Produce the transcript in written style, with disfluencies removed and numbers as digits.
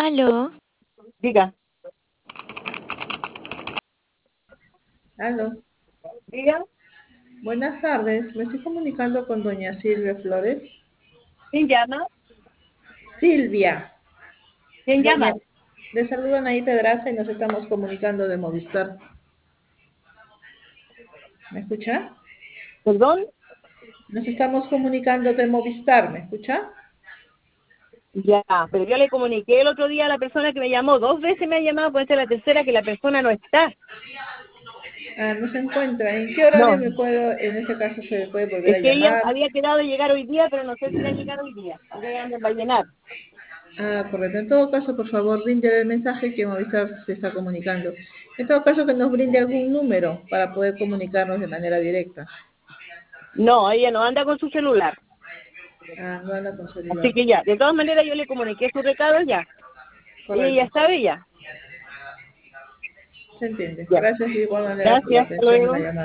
Aló, Diga, Aló, diga, buenas tardes. Me estoy comunicando con doña Silvia Flores. ¿quién llama? Silvia, ¿Quién llama? le saludan ahí Pedraza y nos estamos comunicando de Movistar. ¿Me escucha? ¿Perdón? Nos estamos comunicando de Movistar, ¿me escucha? Ya, pero yo le comuniqué el otro día a la persona que me llamó, 2 veces me ha llamado, puede ser la tercera que la persona no está. Ah, no se encuentra. ¿En qué horario No, me puedo, en ese caso se puede volver es a que ella llamar? había quedado de llegar hoy día, pero no sé si va a llegar hoy día. Ella anda para llenar. Ah, correcto. En todo caso, por favor, brinde el mensaje que Movistar se está comunicando. En todo caso, que nos brinde algún número para poder comunicarnos de manera directa. No, ella no anda con su celular. Ah, no anda con Así celular. que ya, de todas maneras yo le comuniqué su recado ya. Ella Correcto. ya sabe ya. Se entiende. Ya. Gracias de igual manera por la Gracias, hasta atención y la luego. llamada.